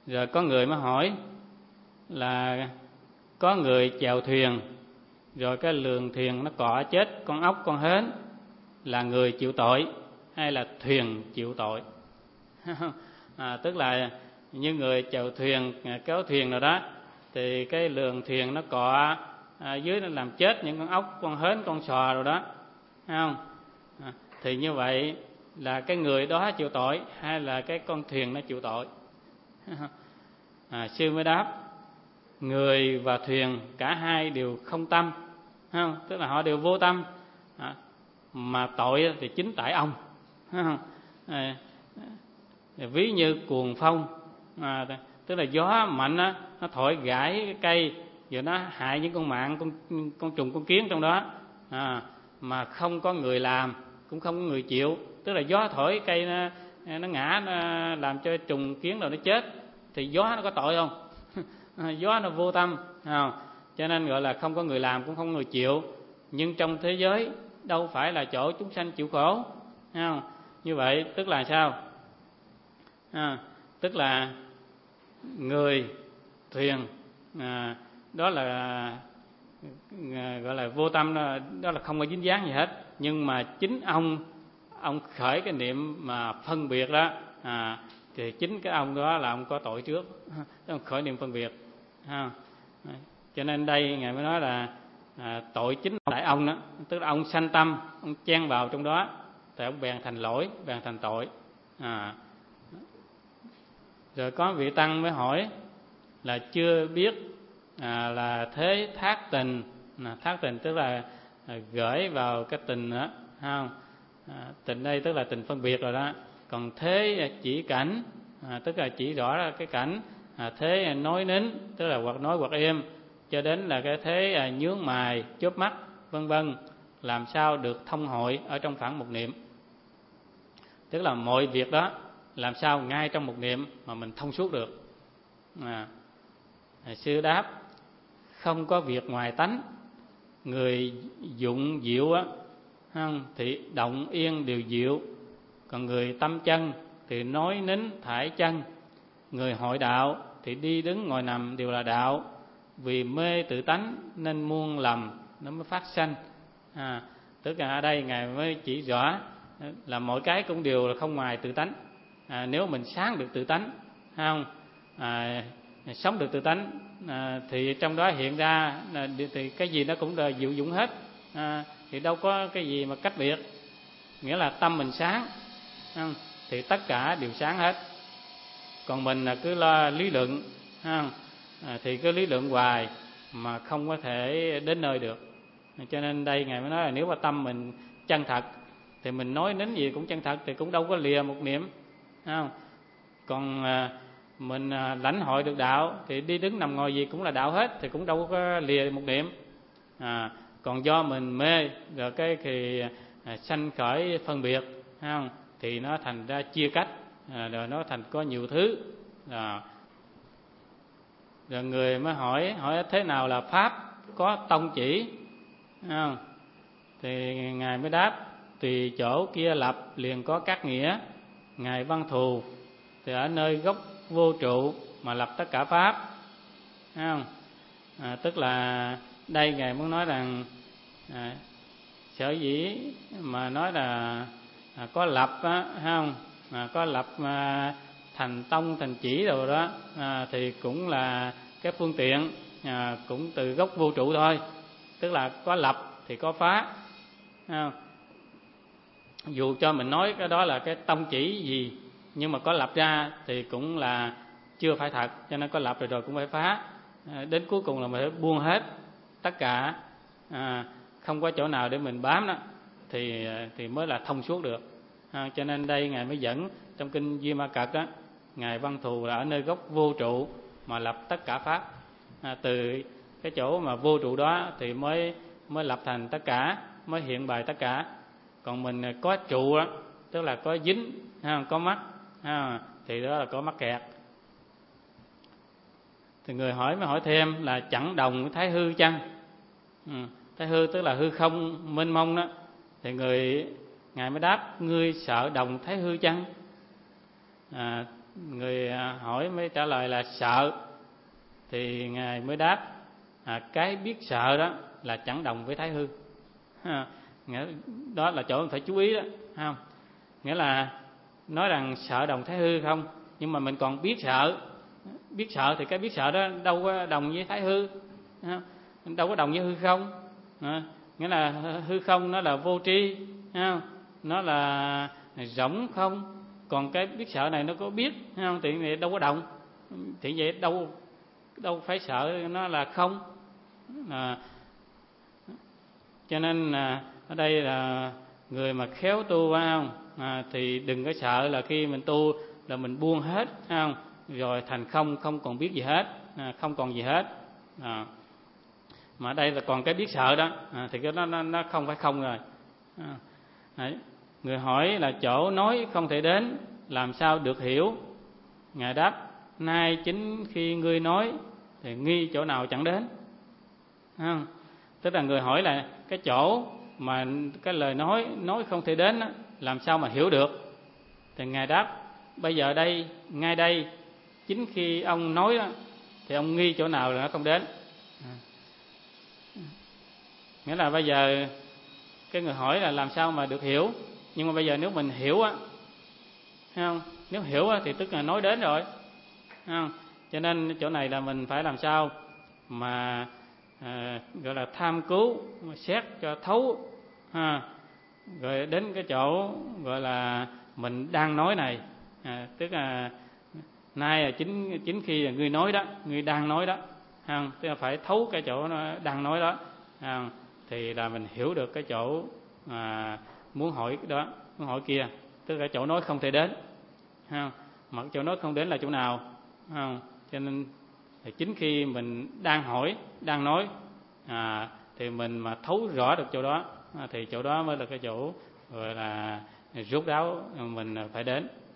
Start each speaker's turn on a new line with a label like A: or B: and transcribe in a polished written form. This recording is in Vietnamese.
A: Rồi có người mới hỏi là có người chèo thuyền, rồi cái lường thuyền nó cọ chết con ốc con hến, là người chịu tội hay là thuyền chịu tội? Tức là như người chèo thuyền, kéo thuyền rồi đó, thì cái lường thuyền nó cọ dưới, nó làm chết những con ốc, con hến, con sò rồi đó, thấy không? Thì như vậy là cái người đó chịu tội hay là cái con thuyền nó chịu tội? Sư mới đáp, người và thuyền cả hai đều không tâm, không? Tức là họ đều vô tâm, mà tội thì chính tại ông. Ví như cuồng phong, tức là gió mạnh á, nó thổi gãy cái cây, rồi nó hại những con mạn, con trùng, con kiến trong đó, mà không có người làm, cũng không có người chịu. Tức là gió thổi cây nó ngã, nó làm cho trùng kiến rồi nó chết, thì gió nó có tội không? Gió nó vô tâm, không? Cho nên gọi là không có người làm, cũng không có người chịu. Nhưng trong thế giới đâu phải là chỗ chúng sanh chịu khổ, không? Như vậy tức là sao? Tức là người, thuyền, đó là gọi là vô tâm, đó là không có dính dáng gì hết. Nhưng mà chính ông khởi cái niệm mà phân biệt đó, thì chính cái ông đó là ông có tội trước, ông khởi niệm phân biệt. Cho nên đây Ngài mới nói là tội chính tại ông đó, tức là ông sanh tâm, ông chen vào trong đó, thì ông bèn thành lỗi, bèn thành tội. Rồi có vị tăng mới hỏi là chưa biết là thế thác tình. Thác tình tức là gửi vào cái tình đó, không? Tình đây tức là tình phân biệt rồi đó. Còn thế chỉ cảnh, tức là chỉ rõ là cái cảnh. Thế nói nín, tức là hoặc nói hoặc im, cho đến là cái thế nhướng mày, chớp mắt, vân vân, làm sao được thông hội ở trong phản một niệm. Tức là mọi việc đó làm sao ngay trong một niệm mà mình thông suốt được. Sư đáp, không có việc ngoài tánh. Người dụng diệu á, thì động yên đều diệu. Còn người tâm chân thì nói nín thải chân. Người hội đạo thì đi đứng ngồi nằm đều là đạo. Vì mê tự tánh nên muôn lầm nó mới phát sanh. Tức là ở đây Ngài mới chỉ rõ là mỗi cái cũng đều là không ngoài tự tánh. Nếu mình sáng được tự tánh, không, sống được tự tánh, thì trong đó hiện ra thì cái gì nó cũng là diệu dụng hết, thì đâu có cái gì mà cách biệt. Nghĩa là tâm mình sáng, không, thì tất cả đều sáng hết. Còn mình là cứ lo lý luận, không, thì cứ lý luận hoài mà không có thể đến nơi được. Cho nên đây Ngài mới nói là nếu mà tâm mình chân thật thì mình nói đến gì cũng chân thật, thì cũng đâu có lìa một niệm, không? Còn mình lãnh hội được đạo thì đi đứng nằm ngồi gì cũng là đạo hết, thì cũng đâu có lìa một niệm. Còn do mình mê rồi cái thì sanh khởi phân biệt, không? Thì nó thành ra chia cách, rồi nó thành có nhiều thứ. Rồi người mới hỏi thế nào là pháp có tông chỉ, không? Thì Ngài mới đáp, tùy chỗ kia lập liền có các nghĩa. Ngài Văn Thù thì ở nơi gốc vô trụ mà lập tất cả pháp, không? Tức là đây Ngài muốn nói rằng sở dĩ mà nói là có lập á, không? Có lập thành tông thành chỉ rồi đó, thì cũng là cái phương tiện, cũng từ gốc vô trụ thôi. Tức là có lập thì có phá, không? Dù cho mình nói cái đó là cái tông chỉ gì, nhưng mà có lập ra thì cũng là chưa phải thật. Cho nên có lập rồi cũng phải phá. Đến cuối cùng là mình phải buông hết tất cả, không có chỗ nào để mình bám đó, thì mới là thông suốt được. Cho nên đây Ngài mới dẫn trong kinh Duy Ma Cật đó, Ngài Văn Thù là ở nơi gốc vô trụ mà lập tất cả pháp. Từ cái chỗ mà vô trụ đó thì mới lập thành tất cả, mới hiện bày tất cả. Còn mình có trụ đó, tức là có dính, có mắc, thì đó là có mắc kẹt. Thì người hỏi mới hỏi thêm là chẳng đồng thái hư chăng? Thái hư tức là hư không mênh mông đó. Thì Ngài mới đáp, ngươi sợ đồng thái hư chăng? người hỏi mới trả lời là sợ, thì ngài mới đáp cái biết sợ đó là chẳng đồng với thái hư. Nghĩa đó là chỗ mình phải chú ý đó, không? Nghĩa là nói rằng sợ đồng thái hư không, nhưng mà mình còn biết sợ thì cái biết sợ đó đâu có đồng với thái hư, đâu có đồng với hư không. Nghĩa là hư không nó là vô tri, nó là rỗng không, còn cái biết sợ này nó có biết, không? Thì vậy đâu có đồng, thì vậy đâu phải sợ nó là không. Cho nên ở đây là người mà khéo tu, phải không? Thì đừng có sợ là khi mình tu là mình buông hết, phải không? Rồi thành không, không còn biết gì hết, không còn gì hết. Mà ở đây là còn cái biết sợ đó, thì cái đó nó không phải không rồi. Đấy. Người hỏi là chỗ nói không thể đến, làm sao được hiểu? Ngài đáp: nay chính khi ngươi nói thì nghi chỗ nào chẳng đến. Tức là người hỏi là cái chỗ mà cái lời nói không thể đến đó, làm sao mà hiểu được? Thì ngài đáp: bây giờ đây, ngay đây, chính khi ông nói đó, thì ông nghi chỗ nào là nó không đến. Nghĩa là bây giờ cái người hỏi là làm sao mà được hiểu, nhưng mà bây giờ nếu mình hiểu á, thấy không? Nếu hiểu á, thì tức là nói đến rồi, thấy không? Cho nên chỗ này là mình phải làm sao mà gọi là tham cứu, xét cho thấu, rồi đến cái chỗ gọi là mình đang nói này, tức là nay là chính khi là ngươi nói đó, ngươi đang nói đó, tức là phải thấu cái chỗ nó đang nói đó, thì là mình hiểu được cái chỗ muốn hỏi đó, muốn hỏi kia, tức là chỗ nói không thể đến, mà chỗ nói không đến là chỗ nào, cho nên thì chính khi mình đang hỏi, đang nói, thì mình mà thấu rõ được chỗ đó, thì chỗ đó mới là cái chỗ gọi là rốt ráo mình phải đến.